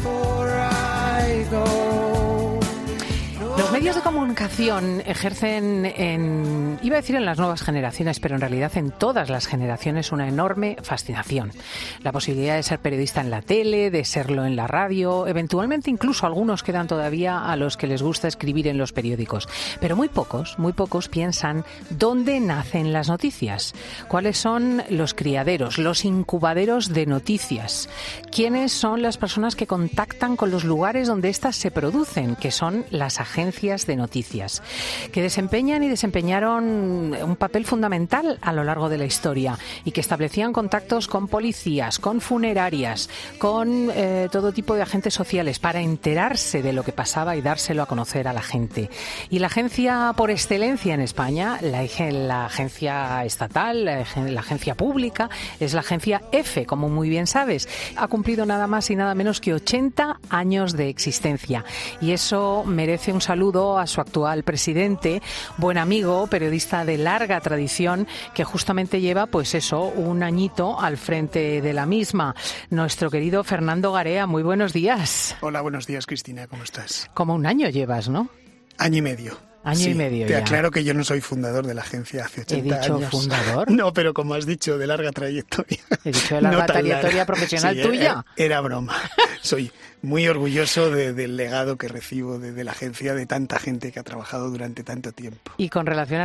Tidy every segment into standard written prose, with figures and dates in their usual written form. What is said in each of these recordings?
Los medios de comunicación ejercen iba a decir en las nuevas generaciones, pero en realidad en todas las generaciones, una enorme fascinación. La posibilidad de ser periodista en la tele, de serlo en la radio, eventualmente incluso algunos quedan todavía a los que les gusta escribir en los periódicos. Pero muy pocos piensan dónde nacen las noticias, cuáles son los criaderos, los incubaderos de noticias, quiénes son las personas que contactan con los lugares donde éstas se producen, que son las agencias de noticias, que desempeñan y desempeñaron un papel fundamental a lo largo de la historia y que establecían contactos con policías, con funerarias, con todo tipo de agentes sociales para enterarse de lo que pasaba y dárselo a conocer a la gente. Y la agencia por excelencia en España, la agencia estatal, la agencia pública, es la agencia EFE, como muy bien sabes. Ha cumplido nada más y nada menos que 80 años de existencia y eso merece un saludo a su actual presidente, buen amigo, periodista de larga tradición, que justamente lleva, pues eso, un añito al frente de la misma. Nuestro querido Fernando Garea, muy buenos días. Hola, buenos días, Cristina, ¿cómo estás? Como un año llevas, ¿no? Año y medio. Y medio te ya. aclaro que yo no soy fundador de la agencia hace 80 años. ¿He dicho fundador? No, pero como has dicho, de larga trayectoria. He dicho de larga trayectoria profesional tuya. Era broma. Soy muy orgulloso del legado que recibo de la agencia, de tanta gente que ha trabajado durante tanto tiempo. Y con relación a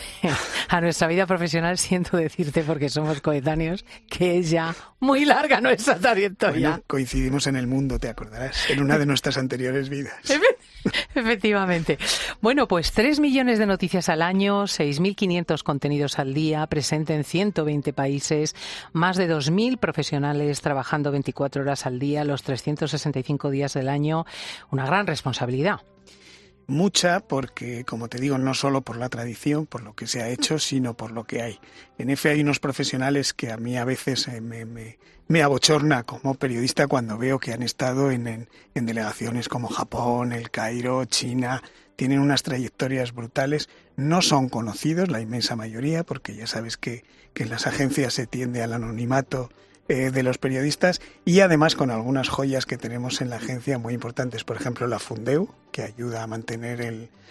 nuestra vida profesional, siento decirte, porque somos coetáneos, que es ya muy larga nuestra trayectoria. Bueno, coincidimos en el mundo, te acordarás, en una de nuestras anteriores vidas. Efectivamente. Bueno, pues 3 millones de noticias al año, 6.500 contenidos al día, presente en 120 países, más de 2.000 profesionales trabajando 24 horas al día, los 365 días del año. Una gran responsabilidad. Mucha, porque, como te digo, no solo por la tradición, por lo que se ha hecho, sino por lo que hay. En EFE hay unos profesionales que a mí a veces me abochorna como periodista cuando veo que han estado en delegaciones como Japón, El Cairo, China. Tienen unas trayectorias brutales. No son conocidos, la inmensa mayoría, porque ya sabes que en las agencias se tiende al anonimato de los periodistas, y además con algunas joyas que tenemos en la agencia muy importantes, por ejemplo la Fundeu, que ayuda a mantener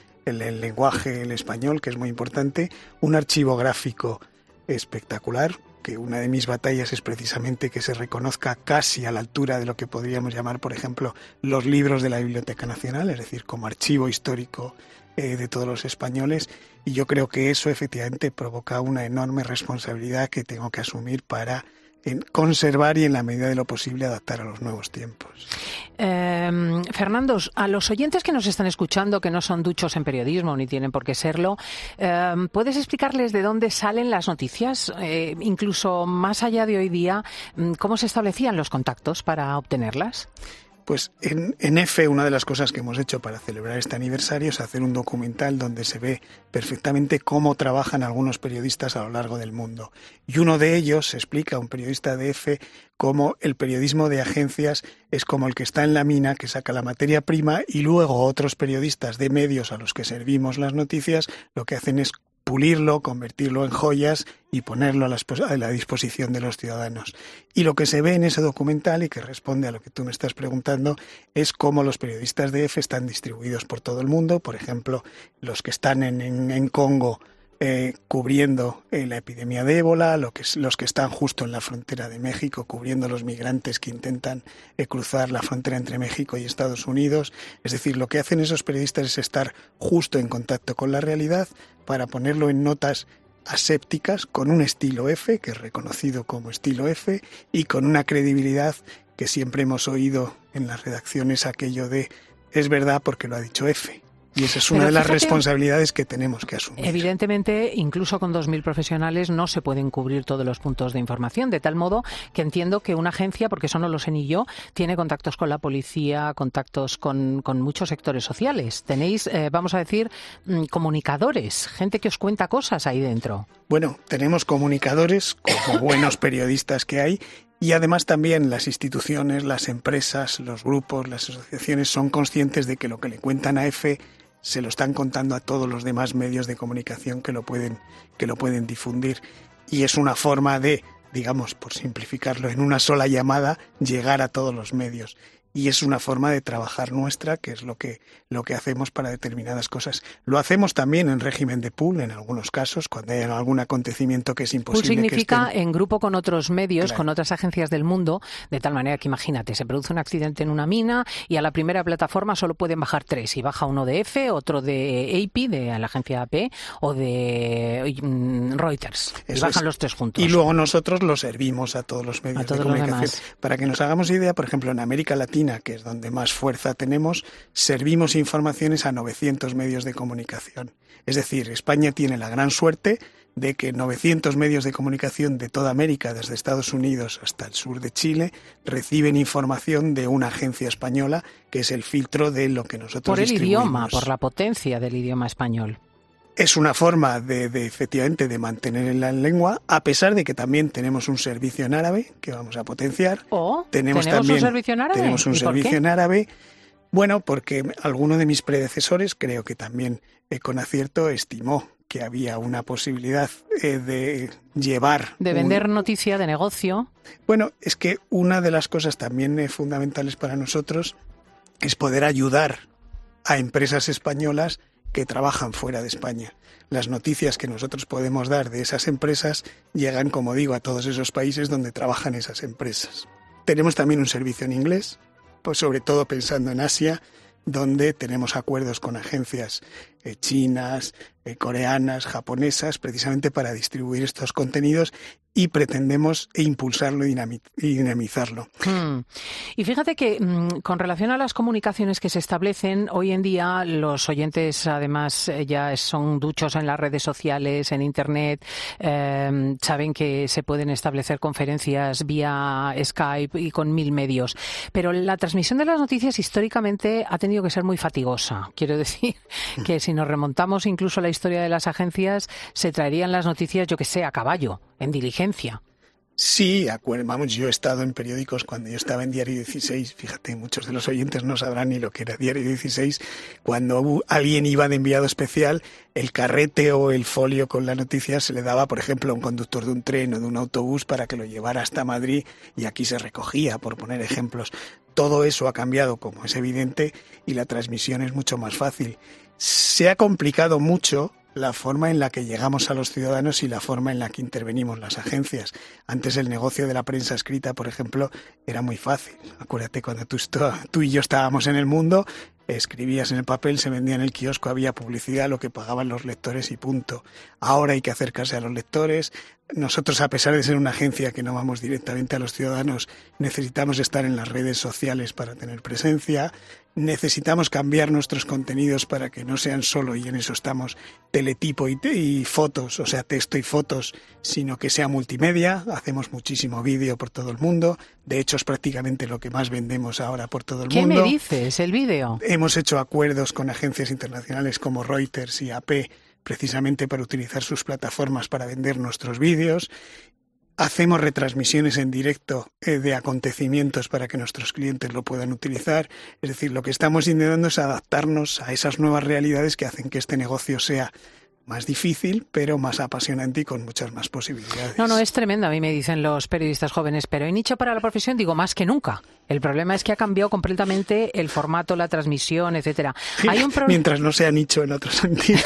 el lenguaje, el español, que es muy importante, un archivo gráfico espectacular, que una de mis batallas es precisamente que se reconozca casi a la altura de lo que podríamos llamar, por ejemplo, los libros de la Biblioteca Nacional, es decir, como archivo histórico de todos los españoles, y yo creo que eso efectivamente provoca una enorme responsabilidad que tengo que asumir para conservar y en la medida de lo posible adaptar a los nuevos tiempos. Fernando, a los oyentes que nos están escuchando, que no son duchos en periodismo ni tienen por qué serlo, ¿puedes explicarles de dónde salen las noticias? Incluso más allá de hoy día, ¿cómo se establecían los contactos para obtenerlas? Pues en EFE una de las cosas que hemos hecho para celebrar este aniversario es hacer un documental donde se ve perfectamente cómo trabajan algunos periodistas a lo largo del mundo. Y uno de ellos explica, un periodista de EFE, cómo el periodismo de agencias es como el que está en la mina, que saca la materia prima, y luego otros periodistas de medios a los que servimos las noticias lo que hacen es pulirlo, convertirlo en joyas y ponerlo a la disposición de los ciudadanos. Y lo que se ve en ese documental, y que responde a lo que tú me estás preguntando, es cómo los periodistas de EFE están distribuidos por todo el mundo. Por ejemplo, los que están en Congo cubriendo la epidemia de ébola, los que están justo en la frontera de México cubriendo los migrantes que intentan cruzar la frontera entre México y Estados Unidos. Es decir, lo que hacen esos periodistas es estar justo en contacto con la realidad para ponerlo en notas asépticas, con un estilo EFE, que es reconocido como estilo EFE, y con una credibilidad que siempre hemos oído en las redacciones, aquello de es verdad porque lo ha dicho EFE. Y esa es una de las responsabilidades que tenemos que asumir. Evidentemente, incluso con 2.000 profesionales no se pueden cubrir todos los puntos de información, de tal modo que entiendo que una agencia, porque eso no lo sé ni yo, tiene contactos con la policía, contactos con muchos sectores sociales. Tenéis, vamos a decir, comunicadores, gente que os cuenta cosas ahí dentro. Bueno, tenemos comunicadores, como buenos periodistas que hay, y además también las instituciones, las empresas, los grupos, las asociaciones son conscientes de que lo que le cuentan a EFE se lo están contando a todos los demás medios de comunicación que lo pueden difundir. Y es una forma de, digamos, por simplificarlo, en una sola llamada, llegar a todos los medios. y es una forma de trabajar nuestra, que es lo que hacemos para determinadas cosas. Lo hacemos también en régimen de pool, en algunos casos, cuando hay algún acontecimiento que es imposible. Pool significa en grupo con otros medios, claro, con otras agencias del mundo, de tal manera que imagínate, se produce un accidente en una mina y a la primera plataforma solo pueden bajar 3, y baja uno de EFE, otro de AP, de la agencia AP, o de Reuters. Y bajan los 3 juntos. Y luego nosotros lo servimos a todos los medios de comunicación. Para que nos hagamos idea, por ejemplo, en América Latina, que es donde más fuerza tenemos, servimos informaciones a 900 medios de comunicación. Es decir, España tiene la gran suerte de que 900 medios de comunicación de toda América, desde Estados Unidos hasta el sur de Chile, reciben información de una agencia española, que es el filtro de lo que nosotros distribuimos. Por el idioma, por la potencia del idioma español. Es una forma efectivamente de mantener la lengua, a pesar de que también tenemos un servicio en árabe que vamos a potenciar. ¿Tenemos un servicio en árabe? Tenemos un servicio en árabe. Bueno, porque alguno de mis predecesores, creo que también con acierto, estimó que había una posibilidad de llevar... De vender noticia, de negocio. Bueno, es que una de las cosas también fundamentales para nosotros es poder ayudar a empresas españolas que trabajan fuera de España. Las noticias que nosotros podemos dar de esas empresas llegan, como digo, a todos esos países donde trabajan esas empresas. Tenemos también un servicio en inglés, pues sobre todo pensando en Asia, donde tenemos acuerdos con agencias chinas, coreanas, japonesas, precisamente para distribuir estos contenidos, y pretendemos impulsarlo y dinamizarlo. Y fíjate que con relación a las comunicaciones que se establecen, hoy en día los oyentes además ya son duchos en las redes sociales, en Internet, saben que se pueden establecer conferencias vía Skype y con 1000 medios. Pero la transmisión de las noticias históricamente ha tenido que ser muy fatigosa. Quiero decir que si nos remontamos incluso a la historia de las agencias, se traerían las noticias, yo que sé, a caballo, en diligencia. Sí, vamos, yo he estado en periódicos cuando yo estaba en Diario 16, fíjate, muchos de los oyentes no sabrán ni lo que era Diario 16, cuando alguien iba de enviado especial, el carrete o el folio con la noticia se le daba, por ejemplo, a un conductor de un tren o de un autobús para que lo llevara hasta Madrid, y aquí se recogía, por poner ejemplos. Todo eso ha cambiado, como es evidente, y la transmisión es mucho más fácil. Se ha complicado mucho la forma en la que llegamos a los ciudadanos y la forma en la que intervenimos las agencias. Antes el negocio de la prensa escrita, por ejemplo, era muy fácil. Acuérdate, cuando tú y yo estábamos en El Mundo, escribías en el papel, se vendía en el kiosco, había publicidad, lo que pagaban los lectores y punto. Ahora hay que acercarse a los lectores. Nosotros, a pesar de ser una agencia que no vamos directamente a los ciudadanos, necesitamos estar en las redes sociales para tener presencia. Necesitamos cambiar nuestros contenidos para que no sean solo, y en eso estamos, teletipo y fotos, o sea, texto y fotos, sino que sea multimedia. Hacemos muchísimo vídeo por todo el mundo. De hecho, es prácticamente lo que más vendemos ahora por todo el mundo. ¿Qué me dices? ¿El vídeo? Hemos hecho acuerdos con agencias internacionales como Reuters y AP, precisamente para utilizar sus plataformas para vender nuestros vídeos. Hacemos retransmisiones en directo de acontecimientos para que nuestros clientes lo puedan utilizar. Es decir, lo que estamos intentando es adaptarnos a esas nuevas realidades que hacen que este negocio sea más difícil, pero más apasionante y con muchas más posibilidades. No, es tremendo. A mí me dicen los periodistas jóvenes, pero ¿hay nicho para la profesión? Digo, más que nunca. El problema es que ha cambiado completamente el formato, la transmisión, etcétera. Hay un mientras no sea nicho en otro sentido.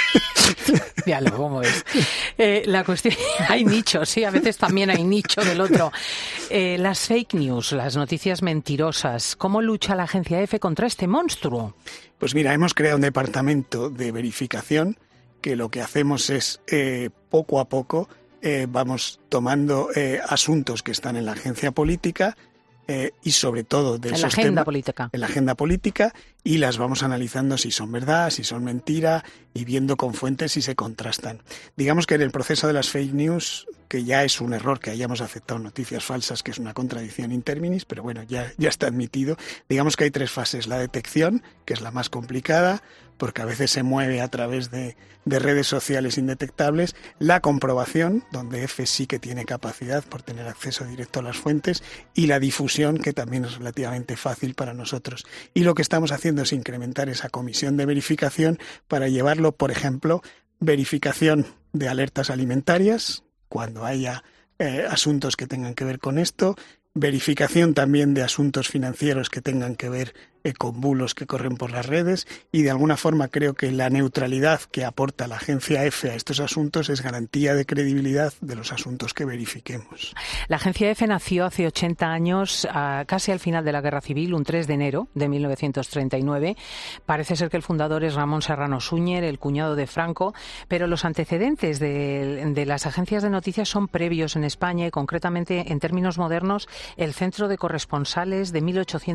Míralo, cómo es. La cuestión, hay nichos, sí, a veces también hay nicho del otro. Las fake news, las noticias mentirosas, ¿cómo lucha la agencia EFE contra este monstruo? Pues mira, hemos creado un departamento de verificación que lo que hacemos es, poco a poco, vamos tomando asuntos que están en la agencia política, y sobre todo de esos temas, en la agenda política, y las vamos analizando si son verdad, si son mentira, y viendo con fuentes si se contrastan. Digamos que en el proceso de las fake news, que ya es un error que hayamos aceptado noticias falsas, que es una contradicción in terminis, pero bueno, ya está admitido. Digamos que hay 3 fases: la detección, que es la más complicada, porque a veces se mueve a través de redes sociales indetectables; la comprobación, donde EFE sí que tiene capacidad por tener acceso directo a las fuentes; y la difusión, que también es relativamente fácil para nosotros. Y lo que estamos haciendo es incrementar esa comisión de verificación para llevarlo, por ejemplo, verificación de alertas alimentarias, cuando haya asuntos que tengan que ver con esto, verificación también de asuntos financieros que tengan que ver con bulos que corren por las redes, y de alguna forma creo que la neutralidad que aporta la agencia EFE a estos asuntos es garantía de credibilidad de los asuntos que verifiquemos. La agencia EFE nació hace 80 años, casi al final de la Guerra Civil, un 3 de enero de 1939. Parece ser que el fundador es Ramón Serrano Súñer, el cuñado de Franco, pero los antecedentes de las agencias de noticias son previos en España, y concretamente en términos modernos el Centro de Corresponsales de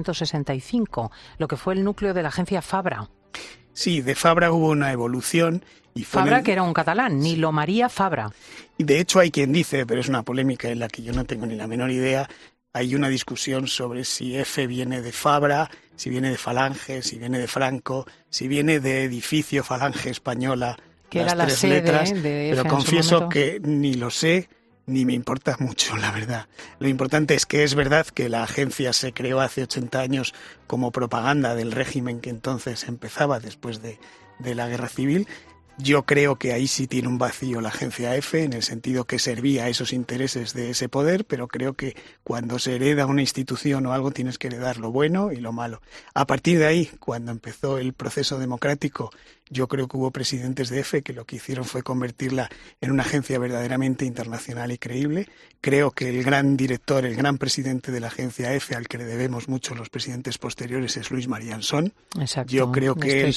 1865, lo que fue el núcleo de la agencia Fabra. Sí, de Fabra hubo una evolución. Y Fabra, que era un catalán, Nilo María Fabra. Y de hecho hay quien dice, pero es una polémica en la que yo no tengo ni la menor idea, hay una discusión sobre si EFE viene de Fabra, si viene de Falange, si viene de Franco, si viene de Edificio Falange Española, que las era la tres sede letras, de EFE, pero confieso que ni lo sé, ni me importa mucho, la verdad. Lo importante es que es verdad que la agencia se creó hace 80 años como propaganda del régimen que entonces empezaba después de la Guerra Civil. Yo creo que ahí sí tiene un vacío la agencia EFE, en el sentido que servía a esos intereses de ese poder, pero creo que cuando se hereda una institución o algo tienes que heredar lo bueno y lo malo. A partir de ahí, cuando empezó el proceso democrático, yo creo que hubo presidentes de EFE que lo que hicieron fue convertirla en una agencia verdaderamente internacional y creíble. Creo que el gran director, el gran presidente de la agencia EFE, al que le debemos mucho los presidentes posteriores, es Luis María Ansón. Exacto. Yo creo que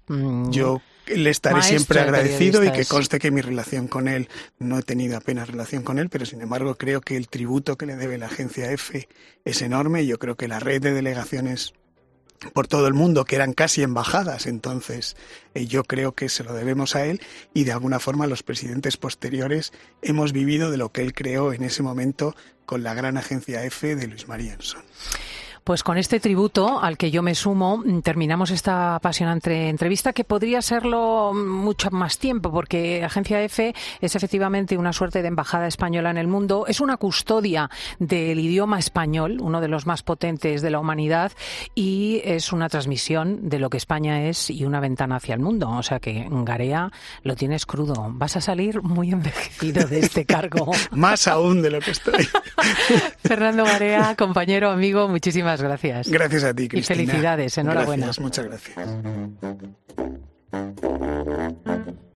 yo le estaré siempre agradecido, y que conste que mi relación con él, no he tenido apenas relación con él, pero sin embargo creo que el tributo que le debe la agencia EFE es enorme. Yo creo que la red de delegaciones por todo el mundo, que eran casi embajadas entonces, yo creo que se lo debemos a él, y de alguna forma los presidentes posteriores hemos vivido de lo que él creó en ese momento con la gran agencia EFE de Luis María Ansón. Pues con este tributo al que yo me sumo, terminamos esta apasionante entrevista, que podría serlo mucho más tiempo, porque Agencia EFE es efectivamente una suerte de embajada española en el mundo, es una custodia del idioma español, uno de los más potentes de la humanidad, y es una transmisión de lo que España es y una ventana hacia el mundo. O sea que, Garea, lo tienes crudo. Vas a salir muy envejecido de este cargo. Más aún de lo que estoy. Fernando Garea, compañero, amigo, muchísimas gracias. Gracias a ti, Cristina. Y felicidades, enhorabuena. Gracias, muchas gracias.